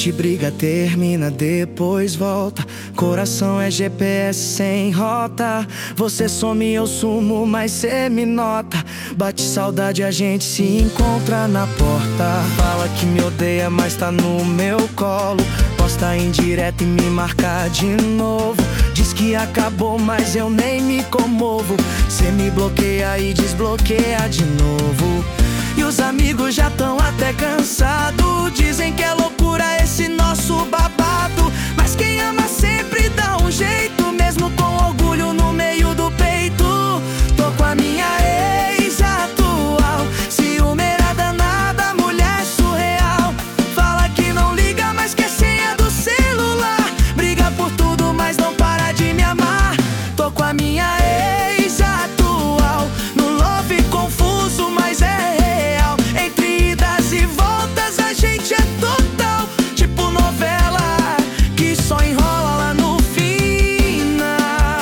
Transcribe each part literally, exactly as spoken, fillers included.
gente briga, termina, depois volta. Coração é G P S sem rota. Você some, eu sumo, mas cê me nota. Bate saudade, a gente se encontra na porta. Fala que me odeia, mas tá no meu colo. Posta em direto e me marca de novo. Diz que acabou, mas eu nem me comovo. Cê me bloqueia e desbloqueia de novo. E os amigos já tão até cansados. Dizem que é loucura esse nosso babado, mas quem ama sempre dá um jeito, mesmo com orgulho no meio do peito. Tô com a minha ex atual, ciumeira danada, mulher surreal. Fala que não liga, mas quer senha do celular. Briga por tudo, mas não para de me amar. Tô com a minha ex atual, no love confuso, mas é real. Entre idas e voltas a gente é total, tipo novela que só enrola lá no final.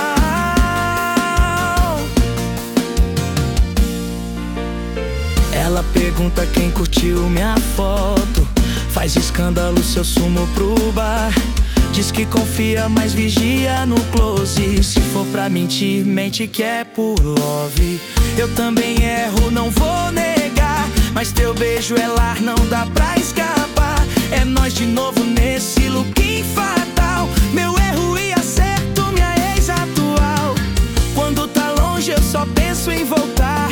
Ela pergunta quem curtiu minha foto, faz escândalo se eu sumo pro bar. Diz que confia, mas vigia no close. Se for pra mentir, mente que é por love. Eu também erro, não vou negar, mas teu beijo é lar, não dá pra escapar. É nós de novo nesse look fatal. Meu erro e acerto, minha ex atual. Quando tá longe eu só penso em voltar.